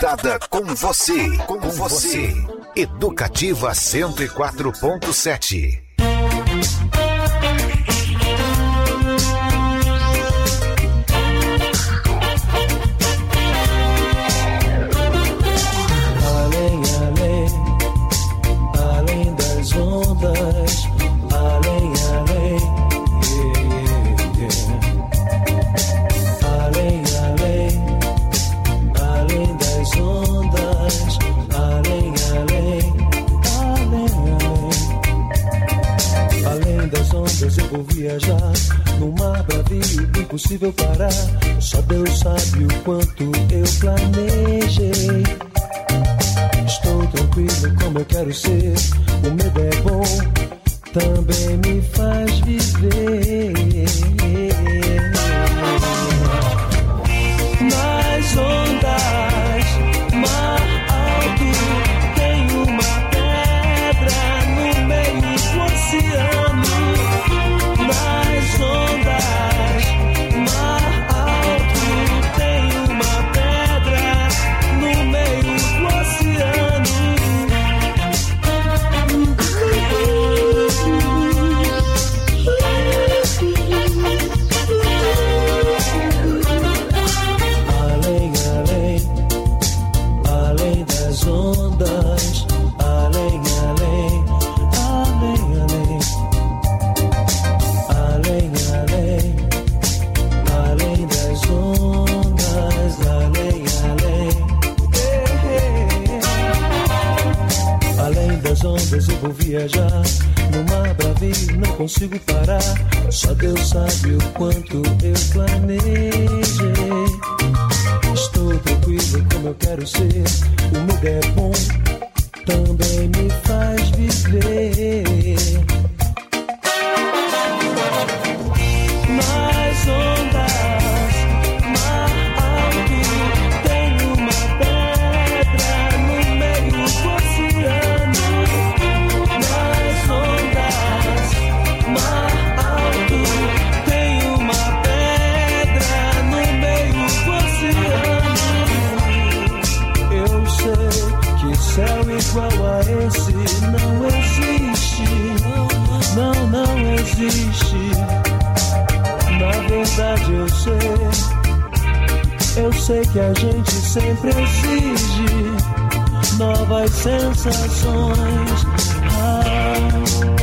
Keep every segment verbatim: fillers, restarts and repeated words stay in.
conectada com você, com você. Educativa cento e quatro ponto sete. Além, além, além das ondas, além, além, yeah, yeah, yeah. Além, além, além das ondas, além, além, além, além. Além das ondas eu vou viajar no mar bravio, impossível parar. Só Deus sabe o quanto eu planejei. Estou tranquilo como eu quero ser. O medo é bom, também me faz viver. Nas ondas, mar alto, tem uma pedra no meio do oceano. Nas ondas, mar alto, tem uma pedra no meio do oceano. Além, além, além das ondas, além, além, além, além, além, além, além das ondas, além, além, além das ondas eu vou viajar no mar bravio, não consigo parar. Só Deus sabe o quanto eu planejei. Estou tranquilo como eu quero ser. O medo é bom, também me faz viver. Nas ondas, mar alto, tem uma pedra no meio do oceano. Nas ondas, mar alto, tem uma pedra no meio do oceano. Eu sei que céu igual a esse não existe. Não, não existe. Na verdade eu sei, eu sei que a gente sempre exige novas sensações. Ah.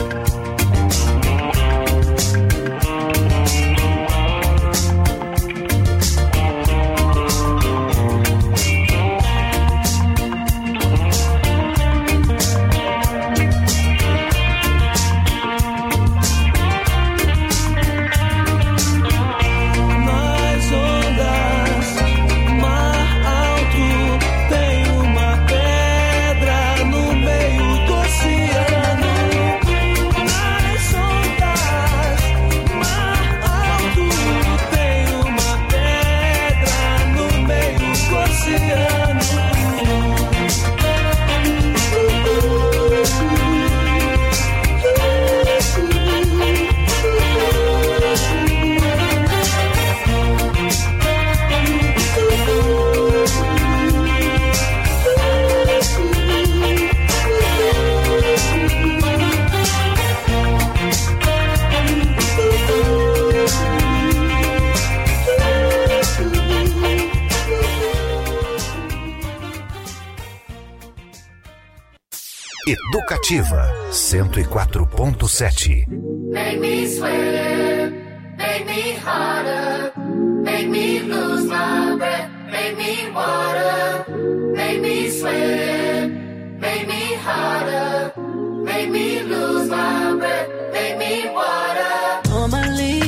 Educativa cento e quatro ponto sete. Make me sweat, make me harder, make me lose my breath, make me water, make me sweat, make me harder, make me lose my breath, make me water. Normally,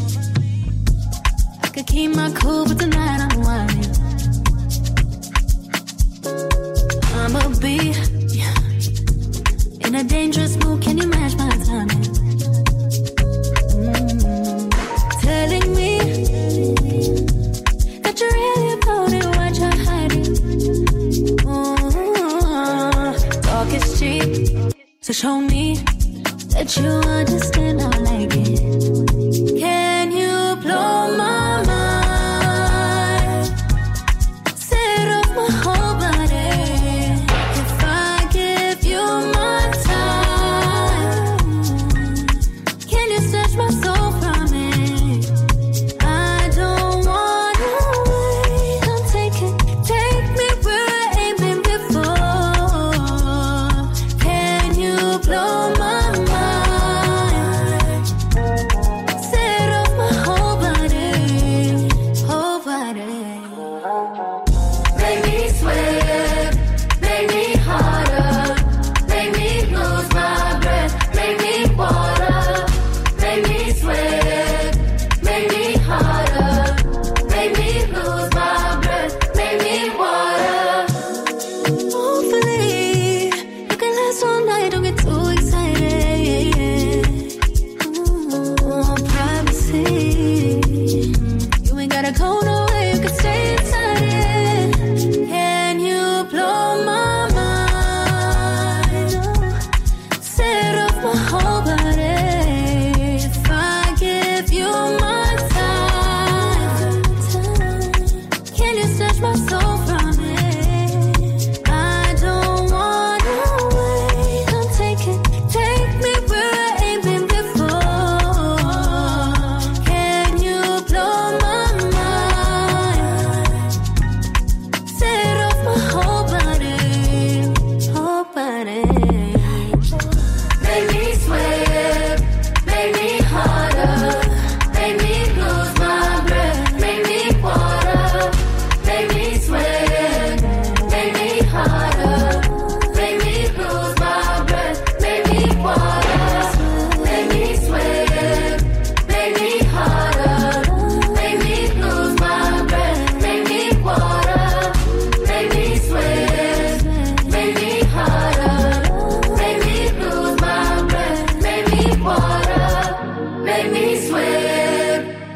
I could keep my cool, but tonight I'm whining. I'ma be in a dangerous mood, can you match my timing? Mm-hmm. Telling me that you're really about it, what you're hiding. Mm-hmm. Talk is cheap, so show me that you understand I like it. Can you blow my mind? Set off my whole body.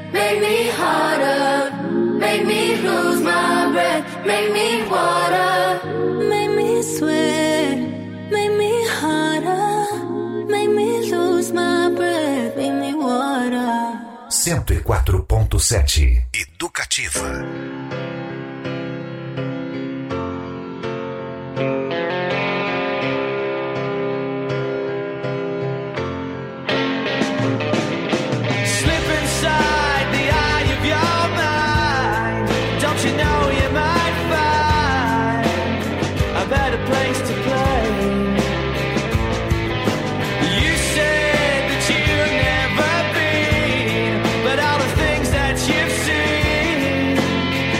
make me harder, make me lose my breath, make me water, make me sweat, make me harder, make me lose my breath, make me water. cento e quatro ponto sete Educativa. But all the things that you've seen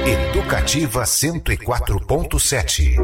Educativa cento e quatro ponto sete.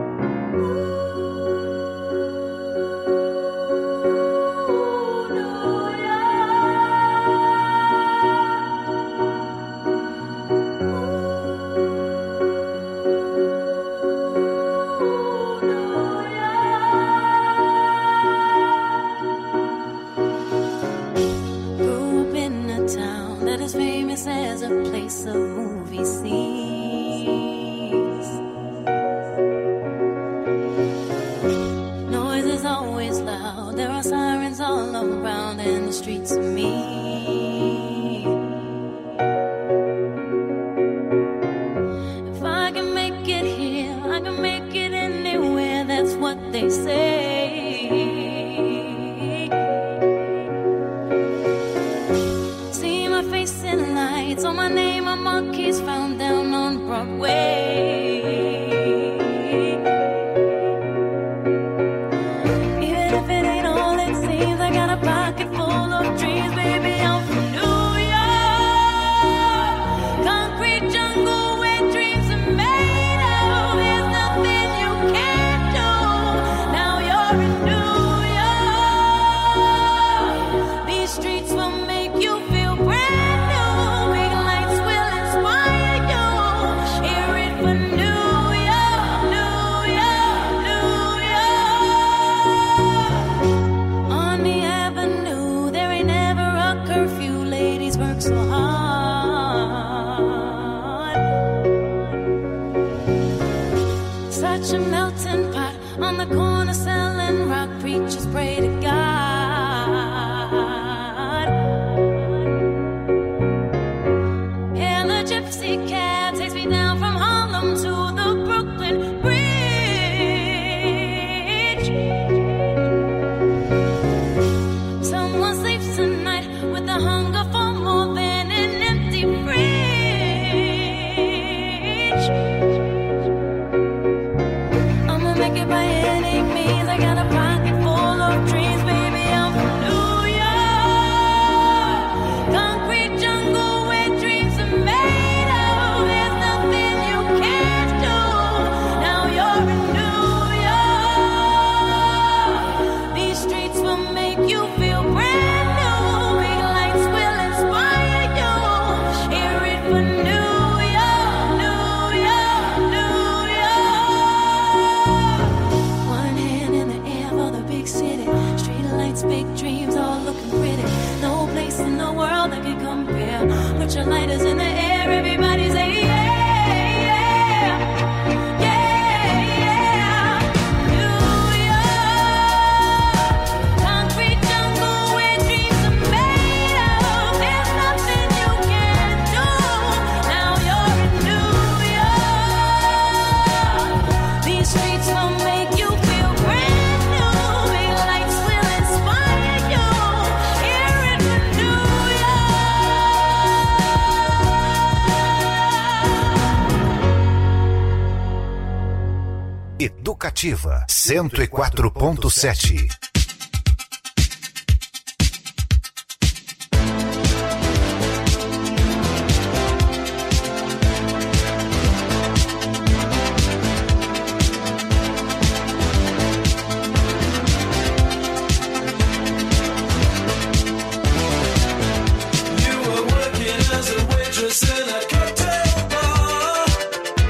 Educativa cento e quatro ponto sete.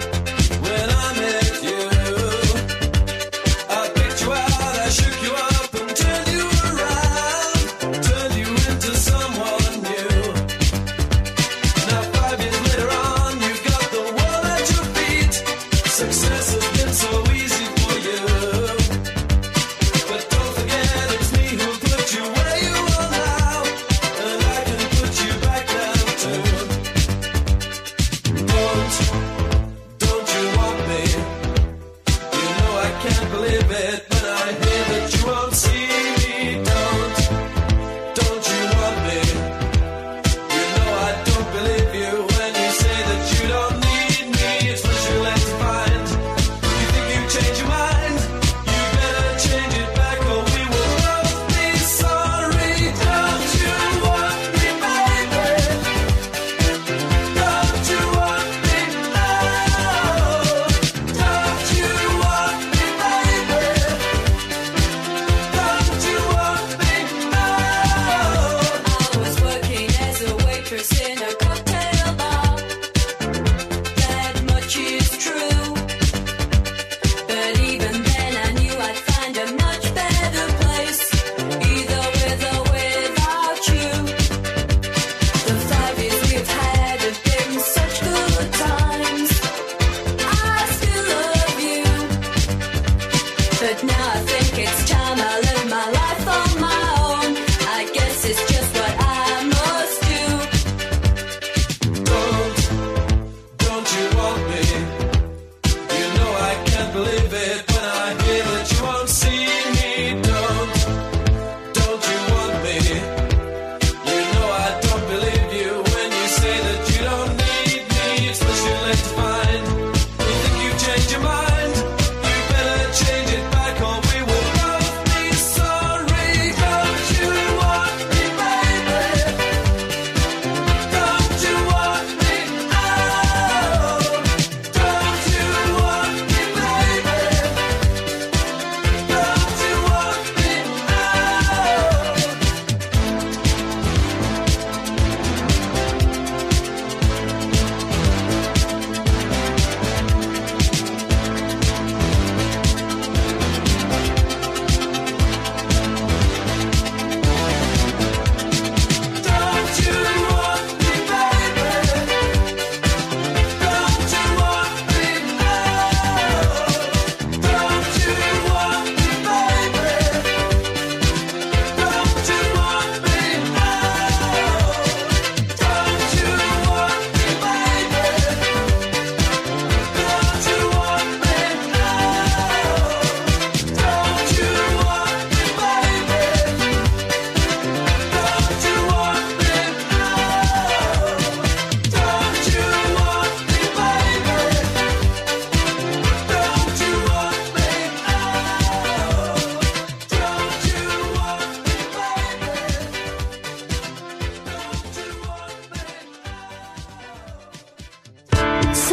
Shook you up.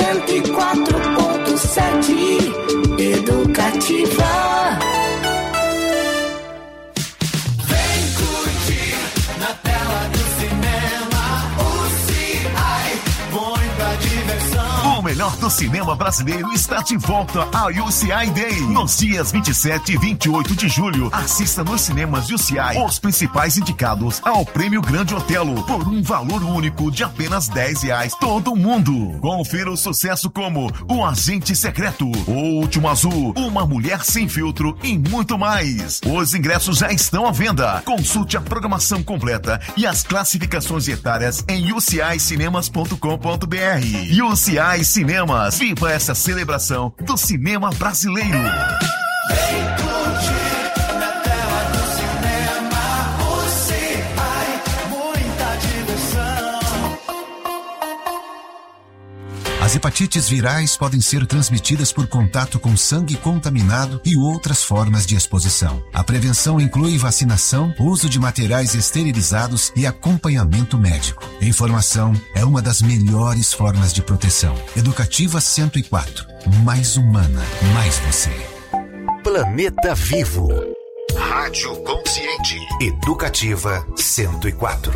cento e quatro ponto sete Educativa. Vem curtir na tela do cinema o C I, muita diversão. O melhor do cinema brasileiro está de volta ao U C I Day. Nos dias vinte e sete e vinte e oito de julho, assista nos cinemas U C I os principais indicados ao Prêmio Grande Otelo por um valor único de apenas dez reais todo mundo. Confira o sucesso como O Agente Secreto, O Último Azul, Uma Mulher Sem Filtro e muito mais. Os ingressos já estão à venda. Consulte a programação completa e as classificações etárias em u c i cinemas ponto com ponto b r. U C I Cinemas, viva essa celebração do cinema brasileiro. Vem curtir na tela do cinema o C I, muita diversão. As hepatites virais podem ser transmitidas por contato com sangue contaminado e outras formas de exposição. A prevenção inclui vacinação, uso de materiais esterilizados e acompanhamento médico. Informação é uma das melhores formas de proteção. Educativa cento e quatro. Mais humana, mais você. Planeta Vivo. Rádio Consciente. Educativa cento e quatro.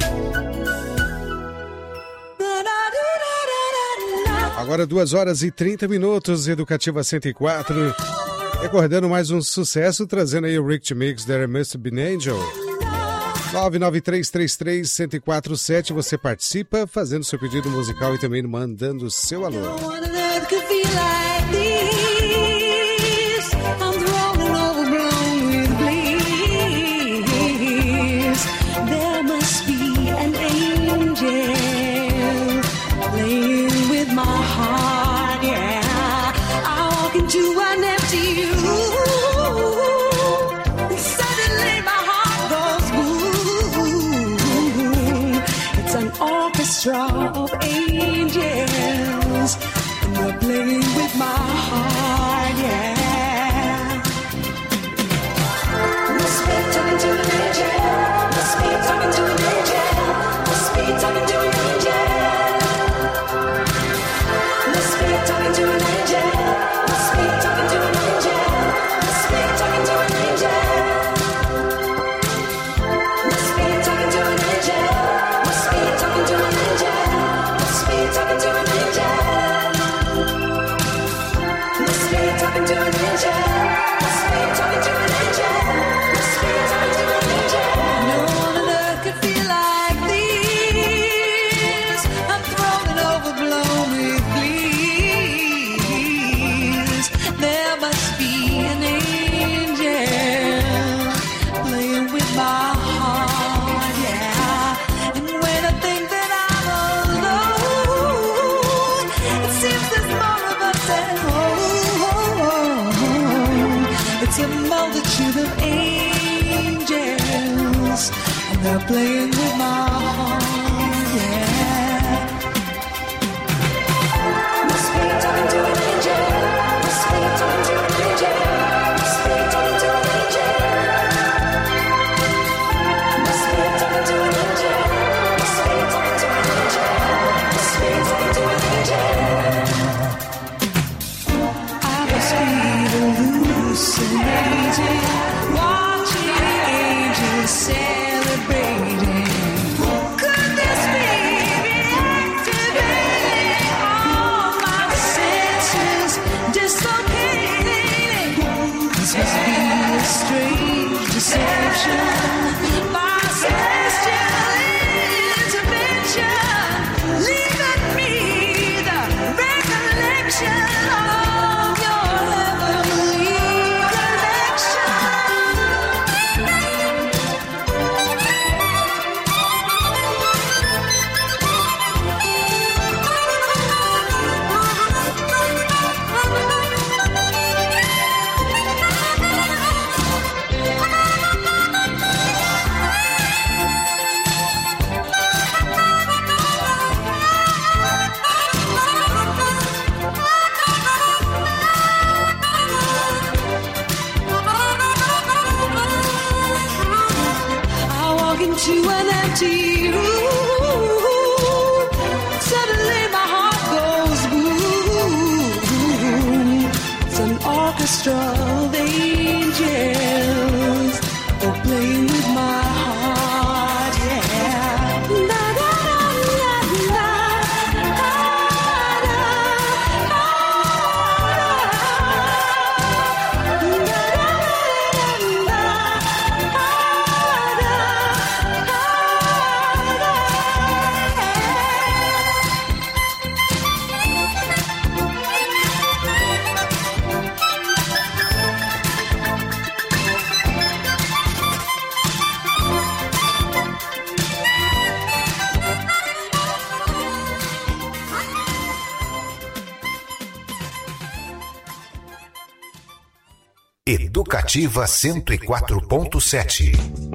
Agora duas horas e trinta minutos, Educativa cento e quatro. Recordando mais um sucesso, trazendo aí o Rick Mix, There Must Be an Angel. nove nove três três três, um zero quatro sete, você participa fazendo seu pedido musical e também mandando seu alô. Of angels, and they're playing with my heart, yeah. Must be talking to an angel, must be talking to an angel, must be talking to an angel, must be talking to an angel, must be talking to an angel, must be talking to an angel, must be talking to an angel. Talking to an angel, must be talking to an angel. Must be talking to an angel, must be talking to an angel, must be talking to an angel. No one on earth could feel like this. I'm thrown and overblown with bliss. There must be an angel playing with my heart, yeah. And when I think that I'm alone, it seems there's more of us at home. It's a multitude of angels, and they're playing with my heart, yeah. Must be talking to an angel, must be talking to an angel, must be talking to an angel, must be talking to an angel. I was hallucinating, watching angels celebrating. Could this be reactivating all my senses, dislocating? This must be a strange deception, my celestial intervention, leaving me the recollection of your heavenly collection. To an empty room, suddenly my heart goes boom. orchestra of angels, oh, playing with my heart, yeah. Da, da, da, da, Educativa cento e quatro ponto sete.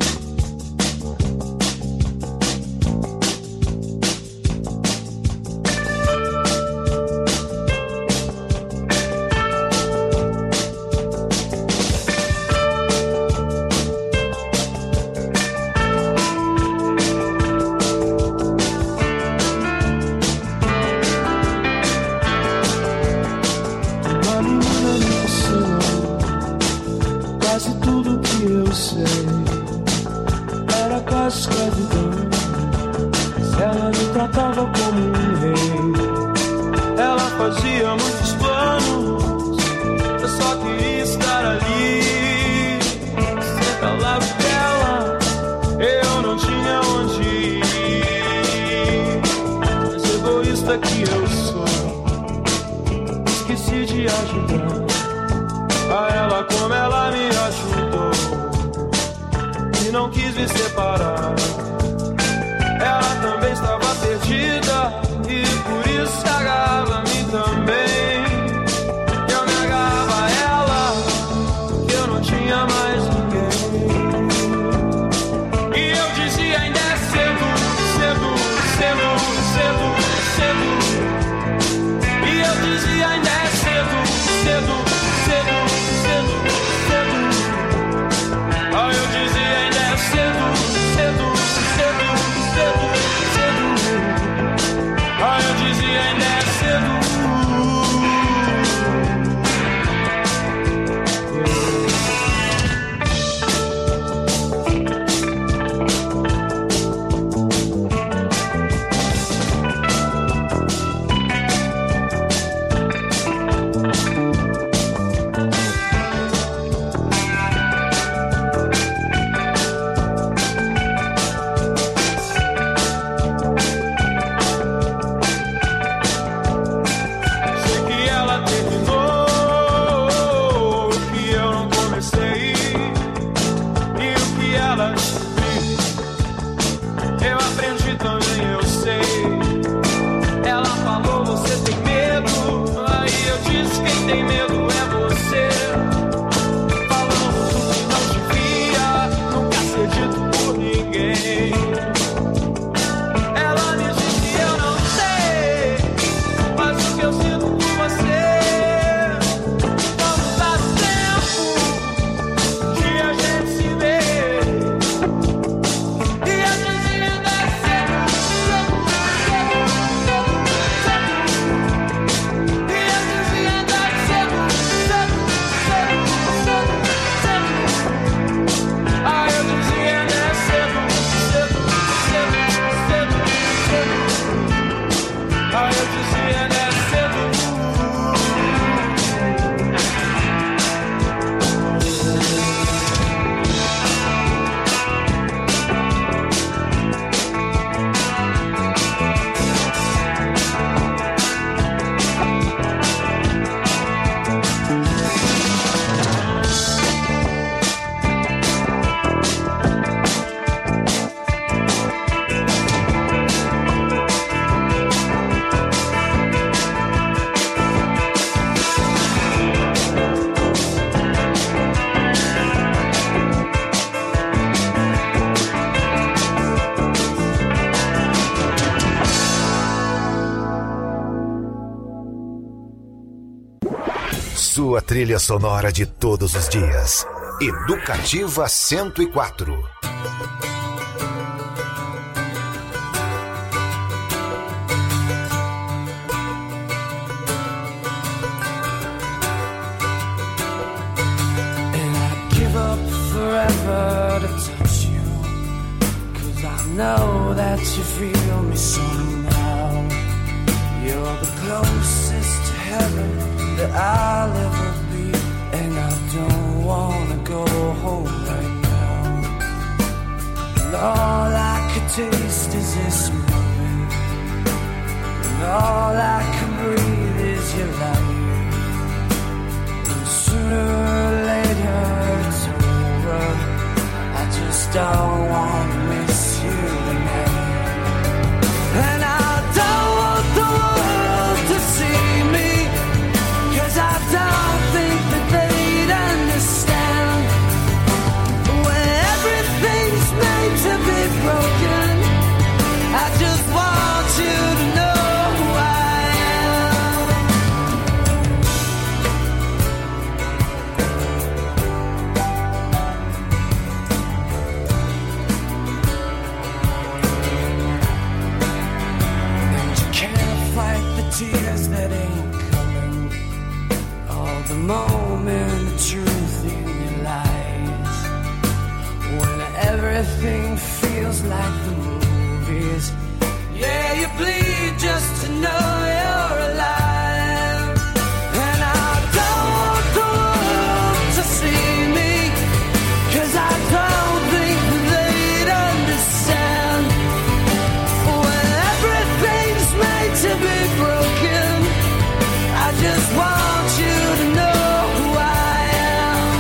Sua trilha sonora de todos os dias. Educativa cento e quatro. never to touch you, 'cause I know that you feel me somehow. You're the closest to heaven that I'll ever be, and I don't wanna go home right now. And all I could taste is this moment, and all I can breathe is your light. And sooner or later it's over, I just don't wanna miss you tonight. And I don't want the world to see me, 'cause I don't think that they'd understand. When everything's made to be broken, I just want you to know who I am. And you can't fight the tears that ain't coming, all the moment of truth in your lies. When everything feels like the movies, yeah, you bleed just to know you're alive. And I don't want the world to see me, 'cause I don't think that they'd understand. When everything's made to be broken, I just want you to know who I am.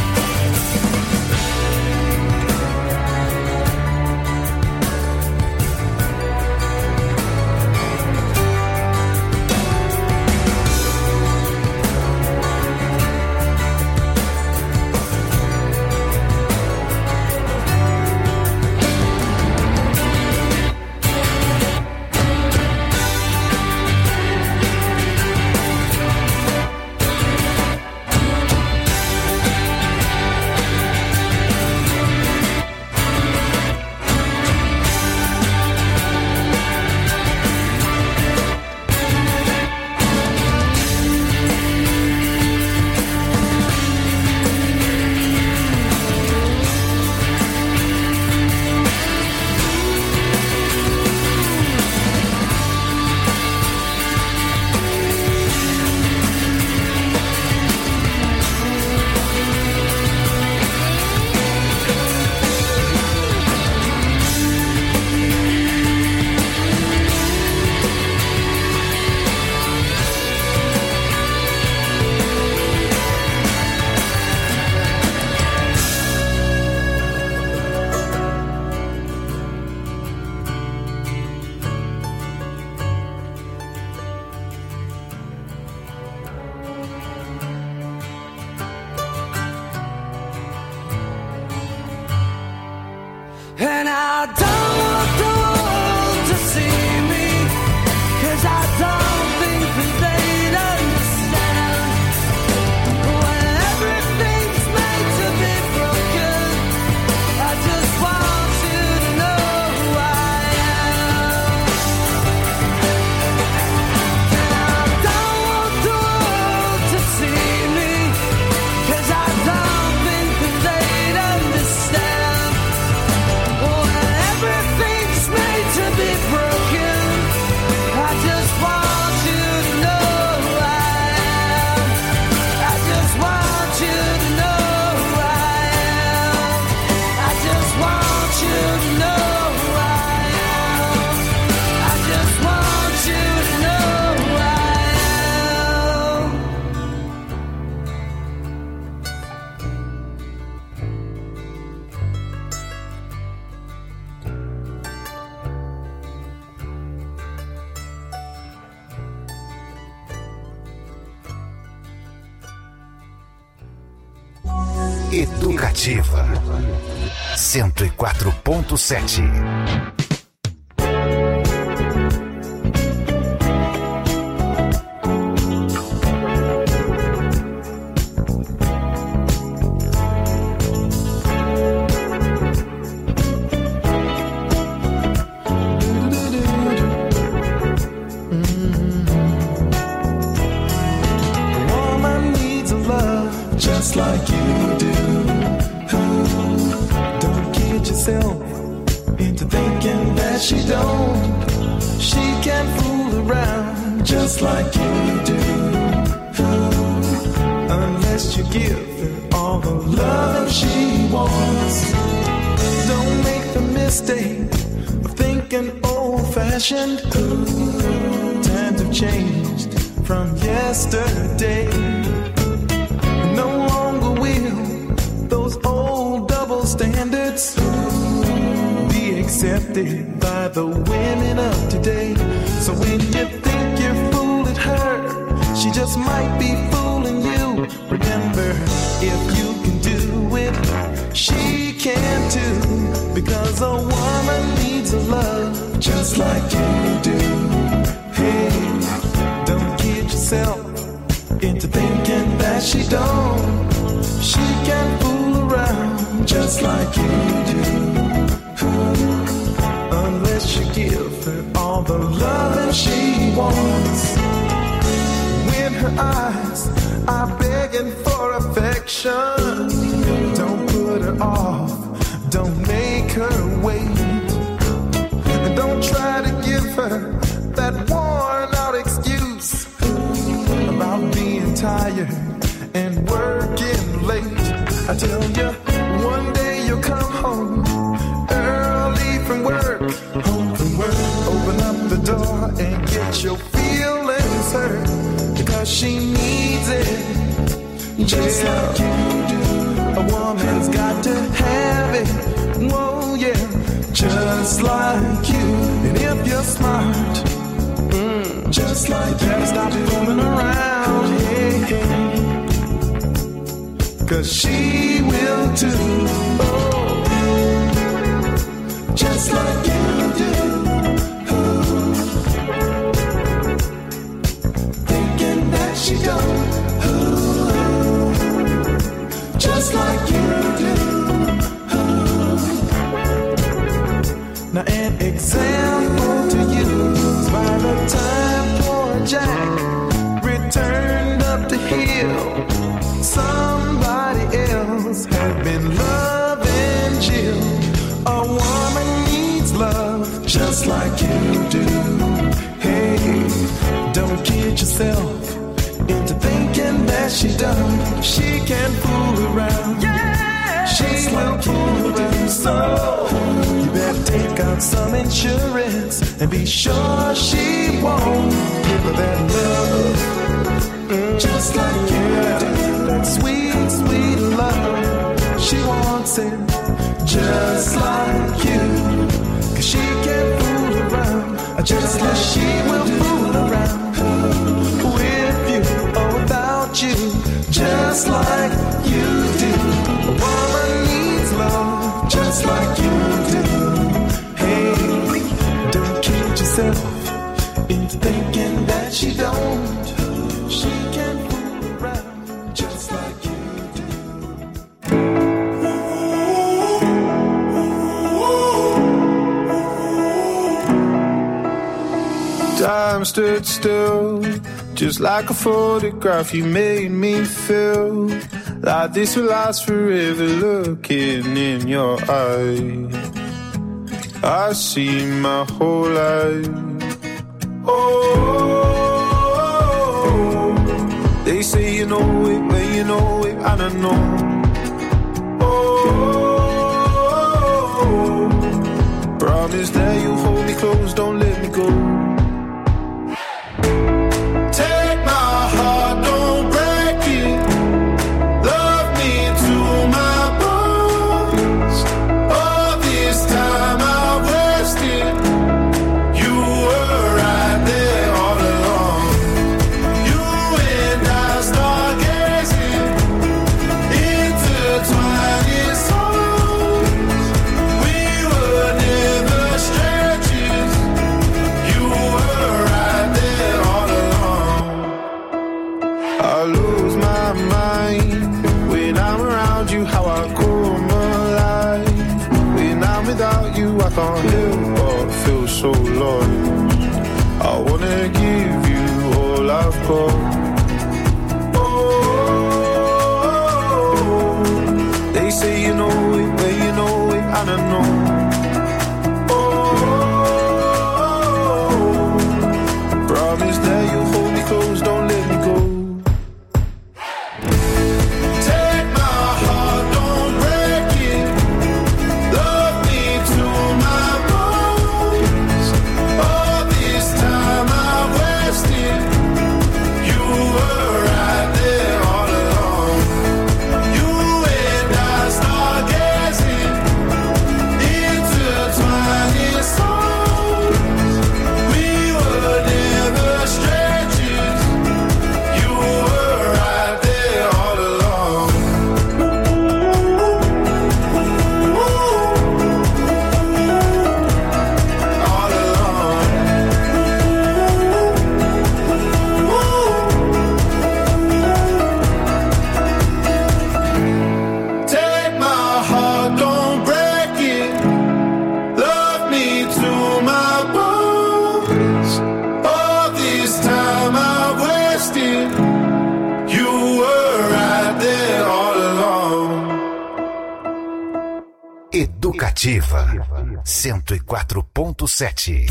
And I don't want the world to see me, 'cause I don't think that they'd understand. When everything's made to be broken, I just want you to know who I am. And I don't want the world to see me, 'cause I don't think that they'd understand. When everything's made to be broken, I just want you to know who I am. I just want you to know who I am. I just want you to know who I am. I just want you to know who I am. Educativa cento e quatro ponto sete. Woman needs a love just like you do. Ooh. like you do. Unless you give her all the love she wants. Don't make the mistake of thinking old-fashioned. Times have changed from yesterday. No longer will those old double standards be accepted by the women of today. So when you think you're fooling her, she just might be fooling you. Remember, if you can do it, she can too. Because a woman needs a love just like you do. Hey, don't kid yourself into thinking that she don't. She can fool around just like you do. Unless you give her all the love that she wants. When her eyes are begging for affection, don't put her off, don't make her wait. And don't try to give her that worn out excuse about being tired and working late. I tell you, one day you'll come home early from work, home from work. Open up the door and get your feelings hurt, because she needs it just yeah. like you do. A woman's got to have it, whoa yeah, just like you. And if you're smart, mm, just like you, stop fooling around, yeah, yeah. Cause she will too, oh, just like you do. Oh. Thinking that she don't, oh, just like you do. Oh. Now an example to use, by the time poor Jack returned up the hill, somebody else had been loving Jill. A woman needs love just like you do. Hey, don't kid yourself into thinking that she done. She can fool around. Yeah, she will fool around. So you better take out some insurance and be sure she won't give her that love. Mm, just like you do. That sweet, sweet love. She wants it just like you. Cause she can't fool around, just like she will fool around with you or without you, just like you do. A woman needs love just like you do. Hey, don't kid yourself into thinking that she don't. She can fool around just like you do. Time stood still, just like a photograph. You made me feel like this will last forever. Looking in your eyes, I see my whole life. Oh, they say you know it, but you know it, I don't know. Oh, promise that you'll hold me close, don't let me go. Can't help but feel so lost. I wanna give you all I've got. Oh, they say you know it, but you know it, I don't know. Oh, promise that you'll hold me close. Educativa cento e quatro ponto sete.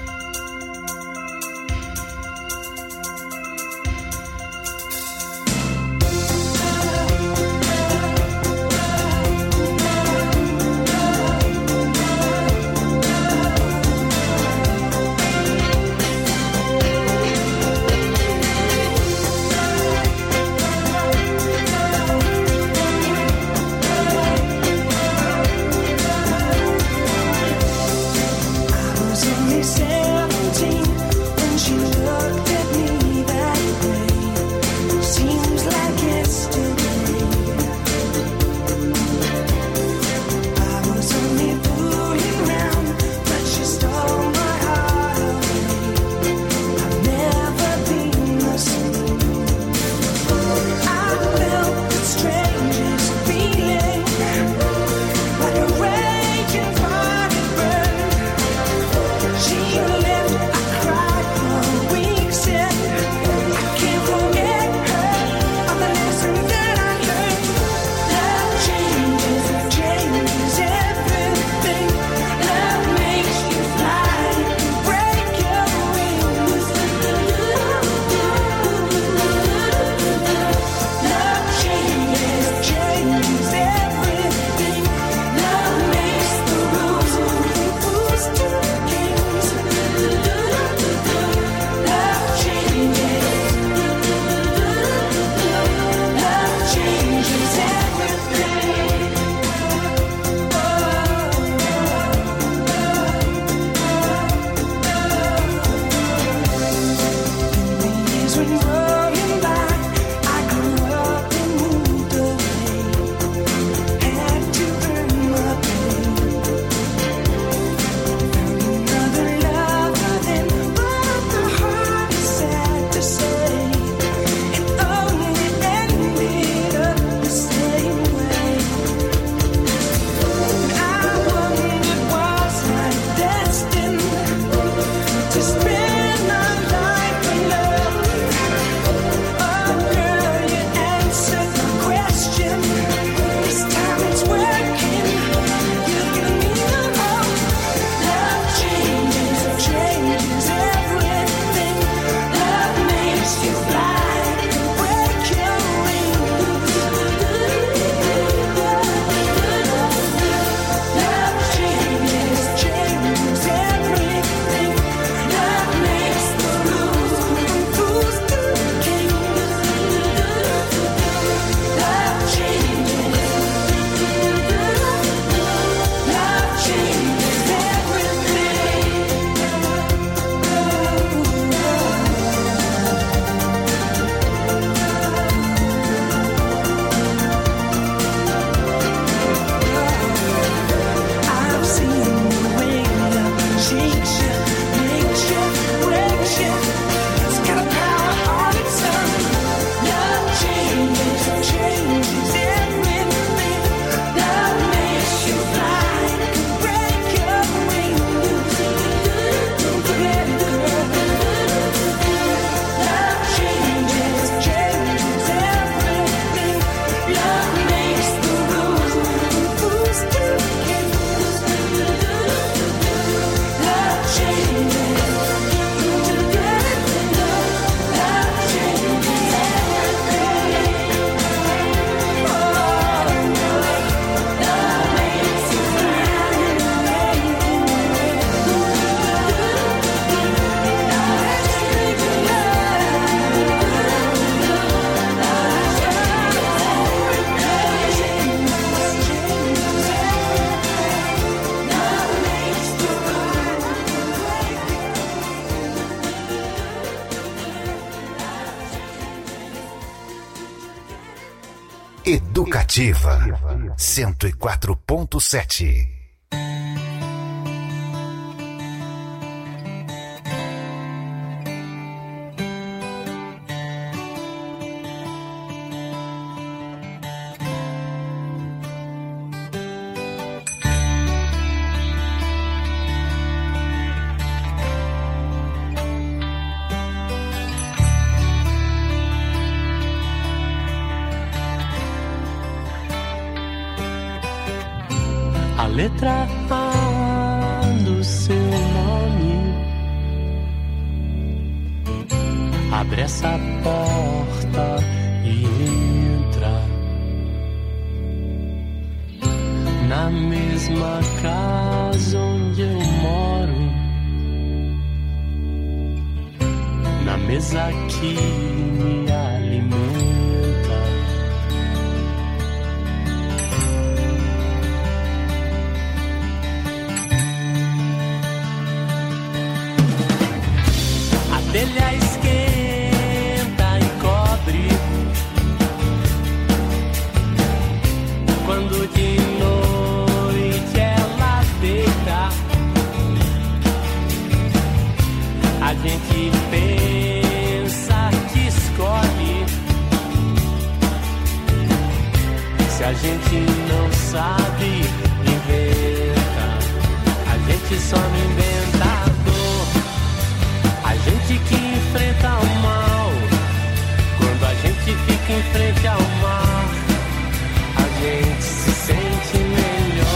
Educativa cento e quatro ponto sete. letra A do seu nome. Abre essa porta e entra na mesma casa onde eu moro, na mesa que me alimenta. A telha esquenta e cobre quando de noite ela deita. A gente pensa que escolhe, se a gente não sabe, inventa. A gente só não inventa a dor, a gente que enfrenta o mal. Quando a gente fica em frente ao mar, a gente se sente melhor.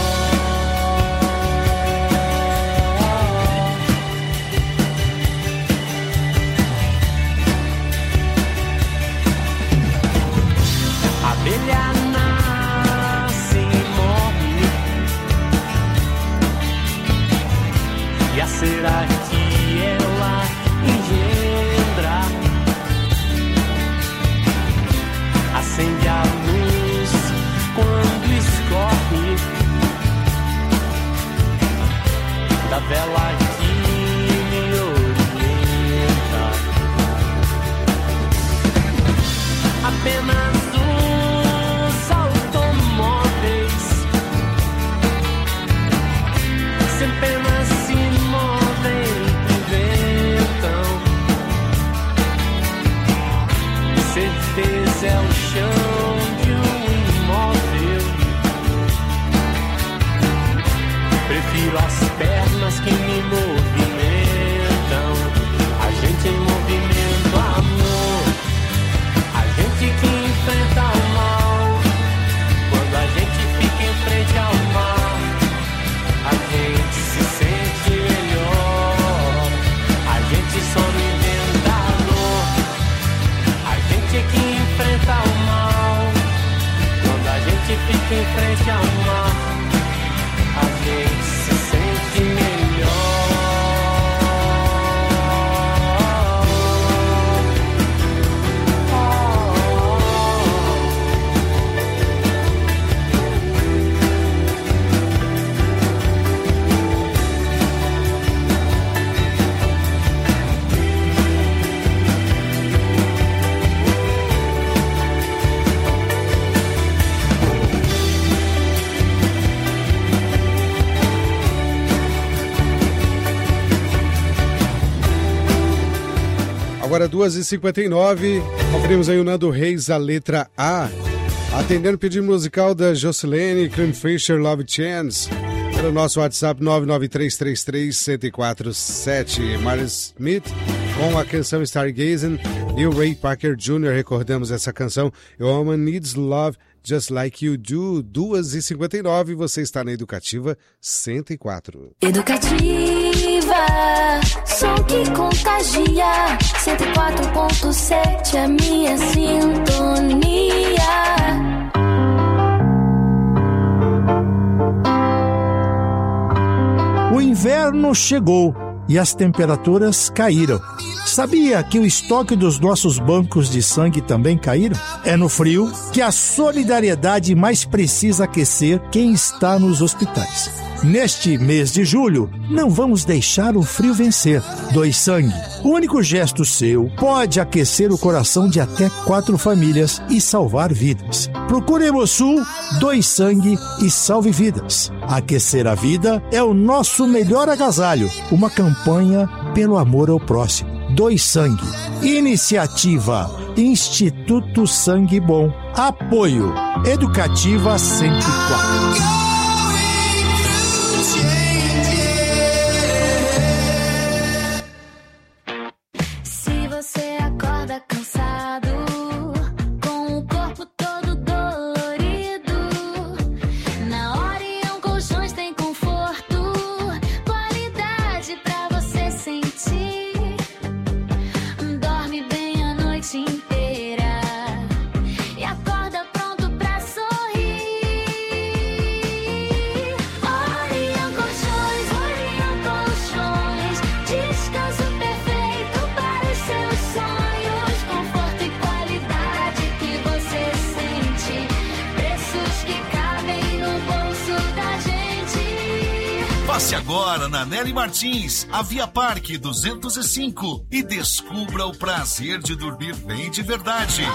A abelha nasce e morre, e a cera que ela engendra acende a luz quando escorre da vela que me orienta. Apenas os automóveis sem penas se movem, inventam. Certeza é o chão de um imóvel. Prefiro as pernas que me movimentam. A gente em movimento, amor. A gente que enfrenta o mal. Quando a gente fica em frente ao mar, a gente se sente melhor. A gente só não inventa a dor, a gente que enfrenta o mal. Quando a gente fica em frente ao mar, a gente se sente melhor. Agora duas e cinquenta e nove, abrimos aí o Nando Reis, a letra A. Atendendo o pedido musical da Jocelene, Clem Fisher, Love Chance, pelo nosso WhatsApp nove nove três três três, um zero quatro sete. Martin Smith com a canção Stargazing e o Ray Parker Júnior Recordamos essa canção, A Woman Needs Love Just Like You Do. Duas e cinquenta e nove, você está na Educativa cento e quatro. Educativa, som que contagia. cento e quatro ponto sete, a minha sintonia. O inverno chegou e as temperaturas caíram. Sabia que o estoque dos nossos bancos de sangue também caíram? É no frio que a solidariedade mais precisa aquecer quem está nos hospitais. Neste mês de julho, não vamos deixar o frio vencer. Doe sangue. O único gesto seu pode aquecer o coração de até quatro famílias e salvar vidas. Procure Hemosul, doe sangue e salve vidas. Aquecer a vida é o nosso melhor agasalho. Uma campanha pelo amor ao próximo. Doe sangue. Iniciativa Instituto Sangue Bom. Apoio Educativa cento e quatro. Tem Passe agora na Nelly Martins, a Via Parque duzentos e cinco e descubra o prazer de dormir bem de verdade.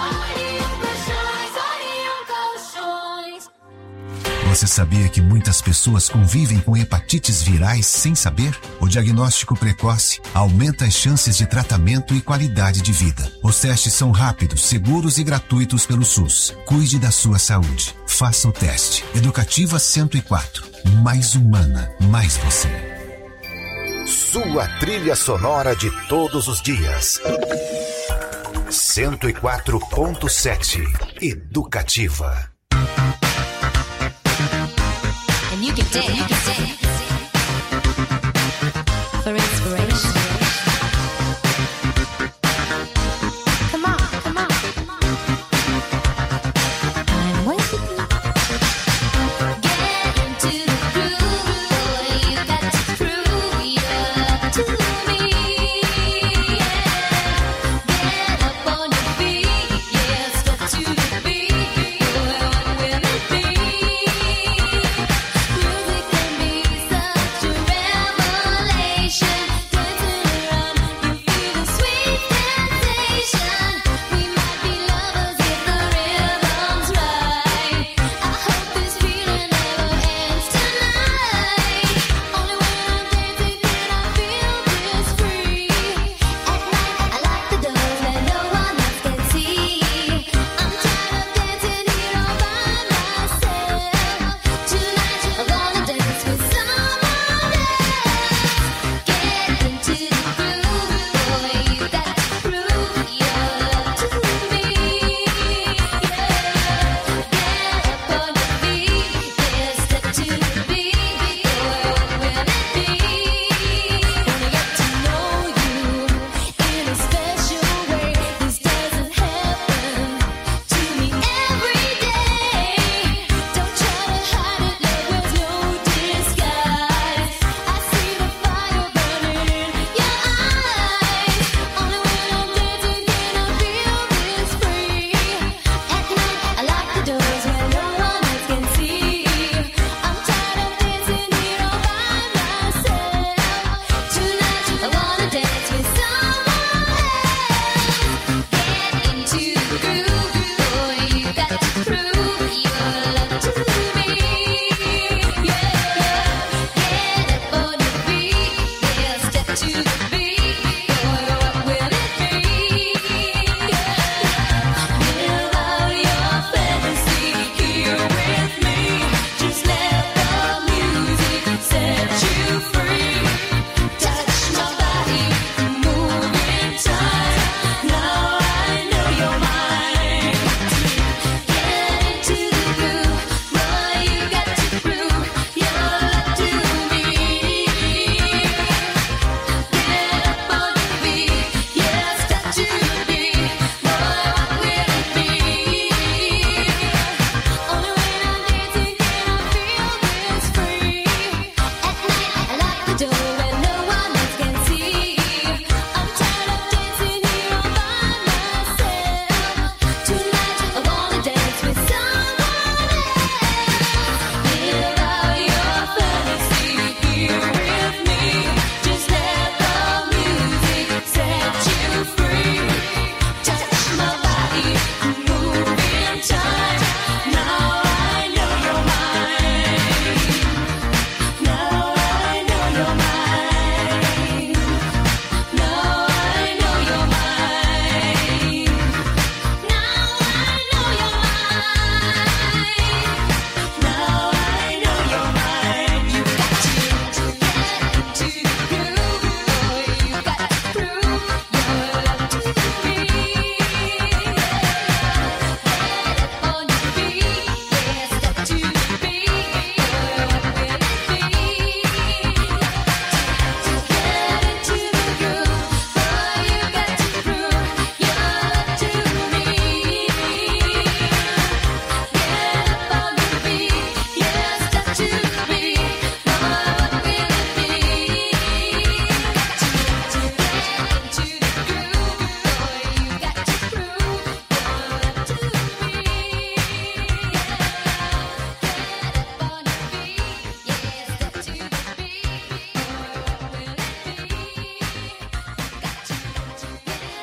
Você sabia que muitas pessoas convivem com hepatites virais sem saber? O diagnóstico precoce aumenta as chances de tratamento e qualidade de vida. Os testes são rápidos, seguros e gratuitos pelo SUS. Cuide da sua saúde. Faça o teste. Educativa cento e quatro. Mais humana, mais você. Sua trilha sonora de todos os dias. cento e quatro ponto sete. Educativa. And you can dance, you can dance for inspiration. Come on, come on. I'm waiting. Get into the groove, boy. You got to prove you're to me. Yeah. Get up on your feet, yeah. Step to the beat, boy. What will it be? Music can be such a revelation. Dancing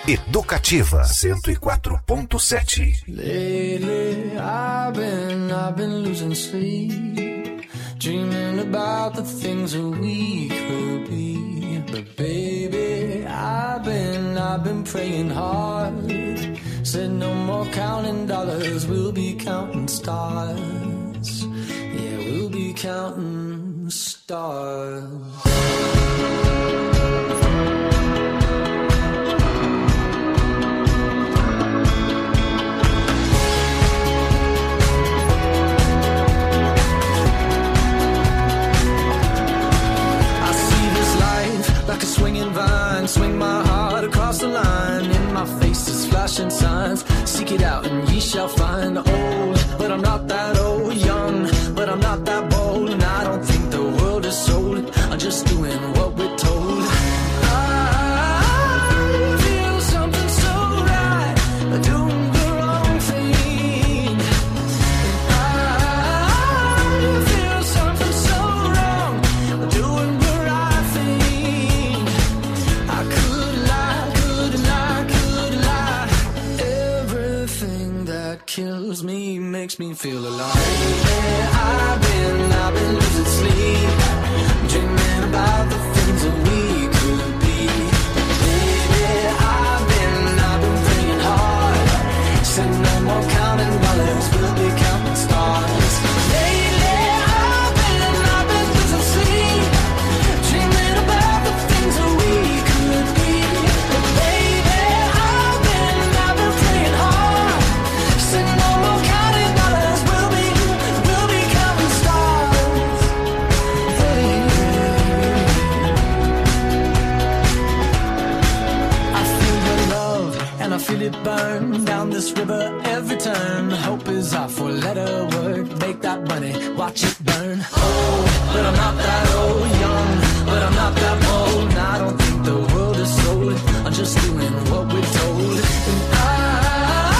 Educativa cento e quatro ponto sete. Lately, I've been, I've been losing sleep, dreaming about the things that we could be. But baby, I've been, I've been praying hard. Said no more counting dollars, we'll be counting stars. Yeah, we'll be counting stars. Like a swinging vine, swing my heart across the line. In my face is flashing signs. Seek it out and ye shall find. Old, but I'm not that old. Young, but I'm not that bold. And I don't think the world is sold. I'm just doing what we're told. I feel something so right, doing the wrong thing. I feel something so wrong, doing the right thing. I could lie, could lie, could lie. Everything that kills me makes me feel alive. Yeah, I've been, I've been losing sleep, dreaming about the things that we could be. Baby, I've been, I've been praying hard. Said no more counting dollars, we'll be counting stars. Lately, I've been, I've been losing sleep, dreaming about the things that we could be. But baby, I've been, I've been praying hard. Said no more counting dollars, we'll be, we'll be counting stars. Hey. I feel your love and I feel it burn down this river every turn. Hope is our four-letter word. Make that money, watch it burn. Old, but I'm not that old. Young, but I'm not that bold. And I don't think the world is sold. I'm just doing what we're told. And